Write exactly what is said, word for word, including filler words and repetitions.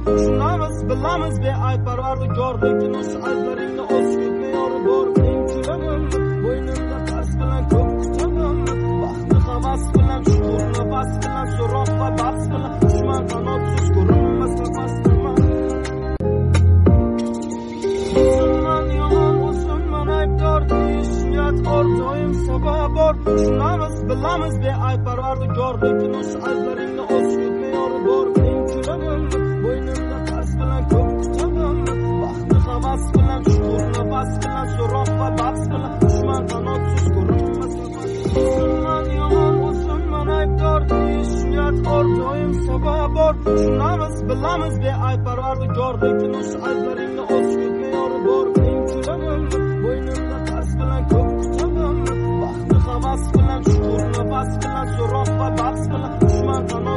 Tushunamiz, bilamiz beayb Parvardigor, lekin o'sha ayblaringni o'zib me'yori bor. Qiyinchiligim bo'ynimda qars bilan ko'p kutaman. Baxtni havas bilan, shukur nafas bilan, so'roq va bahs bilan dushman qanotsiz ko'rinmas nafasman. O'zimman yomon, o'zimman aybdor, niyat bor, doim sabab bor. Tushunamiz, bilamiz beayb Parvardigor, lekin o'sha ayblaringni o'zib me'yori bor. Qiyinchiligim bo'ynimda qars bilan ko'p kutaman. Baxtni havas bilan, shukur nafas bilan, so'roq va bahs bilan dushman qanotsiz ko'rinmas nafasman. O'zimman yomon, o'zimman aybdor, niyat bor, doim sabab bor. Tushunamiz, bilamiz beayb Parvardigor, lekin o'sha ayblaringni o'zib me'yori bor. Qiyinchiligim bo'ynimda qars bilan ko'p kutaman. Baxtni havas bilan, shukur nafas bilan, so'roq va bahs bilan dushman qanotsiz